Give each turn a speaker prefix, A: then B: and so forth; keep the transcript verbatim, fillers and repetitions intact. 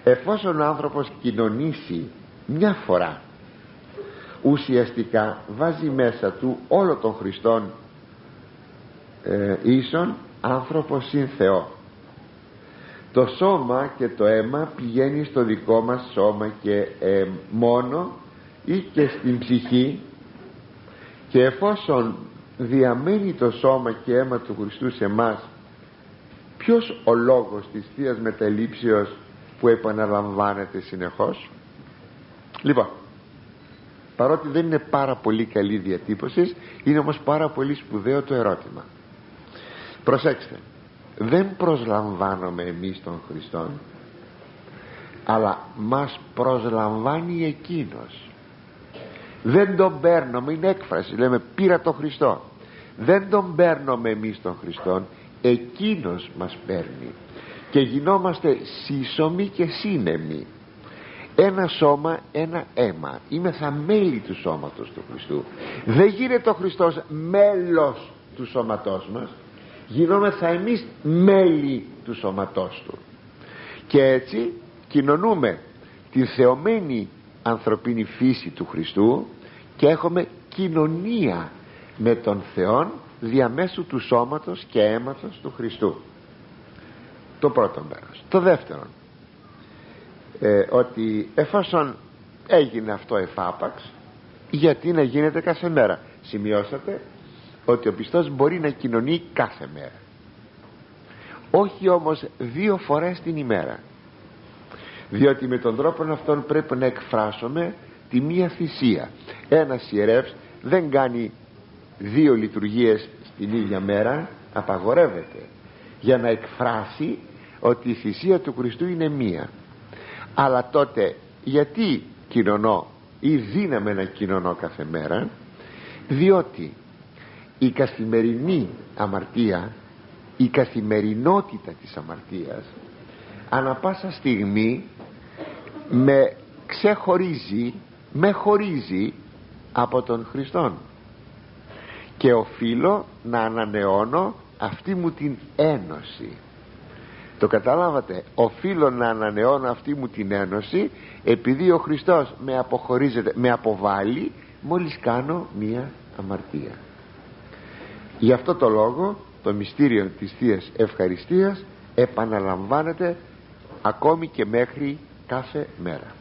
A: Εφόσον ο άνθρωπος κοινωνήσει μια φορά, ουσιαστικά βάζει μέσα του όλο τον Χριστόν ε, ίσον άνθρωπο συν Θεό. Το σώμα και το αίμα πηγαίνει στο δικό μας σώμα και ε, μόνο, ή και στην ψυχή, και εφόσον διαμένει το σώμα και αίμα του Χριστού σε μας, ποιος ο λόγος της Θείας Μεταλήψεως που επαναλαμβάνεται συνεχώς? Λοιπόν, παρότι δεν είναι πάρα πολύ καλή διατύπωση, είναι όμως πάρα πολύ σπουδαίο το ερώτημα. Προσέξτε, δεν προσλαμβάνουμε εμείς τον Χριστόν, αλλά μας προσλαμβάνει Εκείνος. Δεν τον παίρνουμε, είναι έκφραση, λέμε πήρα τον Χριστό. Δεν τον παίρνουμε εμείς τον Χριστόν, Εκείνος μας παίρνει και γινόμαστε σύσσωμοι και σύνεμοι. Ένα σώμα, ένα αίμα. Είμεθα μέλη του σώματος του Χριστού. Δεν γίνεται ο Χριστός μέλος του σώματός μας, γινόμεθα εμείς μέλη του σώματός του, και έτσι κοινωνούμε τη θεωμένη ανθρωπίνη φύση του Χριστού και έχουμε κοινωνία με τον Θεόν διαμέσου του σώματος και αίματος του Χριστού. Το πρώτο μέρος. Το δεύτερο, ε, ότι εφόσον έγινε αυτό εφάπαξ, γιατί να γίνεται κάθε μέρα? Σημειώσατε ότι ο πιστός μπορεί να κοινωνεί κάθε μέρα, όχι όμως δύο φορές την ημέρα, διότι με τον τρόπο αυτόν πρέπει να εκφράσουμε τη μία θυσία. Ένας ιερεύς δεν κάνει δύο λειτουργίες στην ίδια μέρα, απαγορεύεται, για να εκφράσει ότι η θυσία του Χριστού είναι μία. Αλλά τότε γιατί κοινωνώ ή δύναμαι να κοινωνώ κάθε μέρα? Διότι η καθημερινή αμαρτία, η καθημερινότητα της αμαρτίας ανα πάσα στιγμή με ξεχωρίζει, με χωρίζει από τον Χριστόν, και οφείλω να ανανεώνω αυτή μου την ένωση. Το καταλάβατε? Οφείλω να ανανεώνω αυτή μου την ένωση, επειδή ο Χριστός με αποχωρίζεται, με αποβάλλει μόλις κάνω μία αμαρτία. Γι' αυτό το λόγο το μυστήριο της Θείας Ευχαριστίας επαναλαμβάνεται ακόμη και μέχρι κάθε μέρα.